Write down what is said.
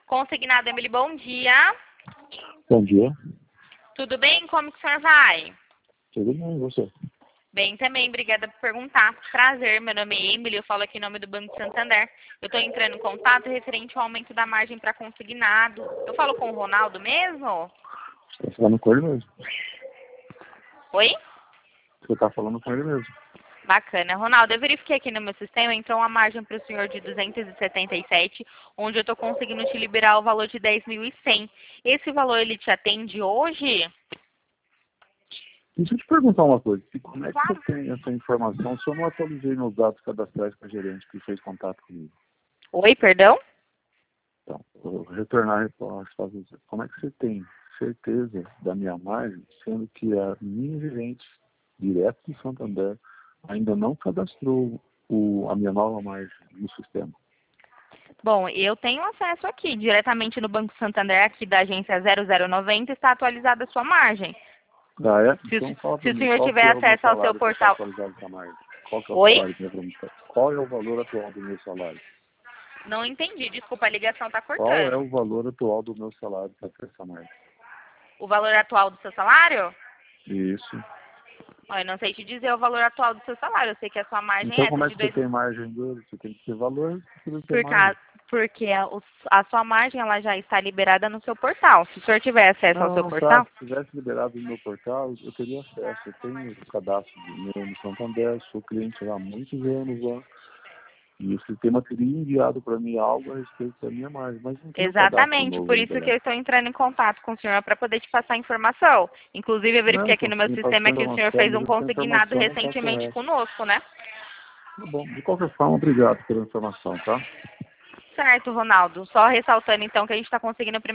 Consignado, Emily, bom dia. Bom dia. Tudo bem? Como que o senhor vai? Tudo bem, e você? Bem também, obrigada por perguntar. Prazer, meu nome é Emily, eu falo aqui em nome do Banco Santander. Eu estou entrando em contato referente ao aumento da margem para consignado. Eu falo com o Ronaldo mesmo? Você está falando com ele mesmo. Oi? Você está falando com ele mesmo. Bacana. Ronaldo, eu verifiquei aqui no meu sistema, entrou uma margem para o senhor de 277, onde eu estou conseguindo te liberar o valor de 10.100. Esse valor, ele te atende hoje? Deixa eu te perguntar uma coisa. Como é que Claro. você tem essa informação se eu não atualizei meus dados cadastrais com a gerente que fez contato comigo? Oi, perdão? Então, eu vou retornar a resposta. Como é que você tem certeza da minha margem, sendo que a minha gerente, direto do Santander, ainda não cadastrou a minha nova margem no sistema? Bom, eu tenho acesso aqui, diretamente no Banco Santander, aqui da agência 0090, está atualizada a sua margem. Ah, é? Se, Então fala se para o mim, senhor qual que tiver é o meu acesso ao seu salário que está portal... atualizado essa margem? Qual que é o Oi? salário que eu vou me... Qual é o valor atual do meu salário? Não entendi, desculpa, a ligação está Qual é cortando. o valor atual do meu salário para ter essa margem? O valor atual do seu salário? Isso. Olha, eu não sei te dizer o valor atual do seu salário, eu sei que a sua margem é Então essa como é de que você 2... tem margem dele? Você tem que ter valor, você tem que ter Por margem. causa, porque a sua margem ela já está liberada no seu portal. Se o senhor tiver acesso ao Não, seu não tá. portal... Se tivesse liberado no meu portal, eu teria acesso. Eu tenho o cadastro meu no Santander, sou cliente há muitos anos lá. E o sistema teria enviado para mim algo a respeito da minha margem, mas não tem o cadastro Exatamente, novo por ainda isso que lá. eu estou entrando em contato com o senhor para poder te passar a informação. Inclusive, eu verifiquei Não, aqui então no você meu me passou a sistema que o senhor informação, fez mas um essa consignado informação não está recentemente correta. conosco, né? Tá bom. De qualquer forma, obrigado pela informação, tá? Certo, Ronaldo. Só ressaltando, então, que a gente está conseguindo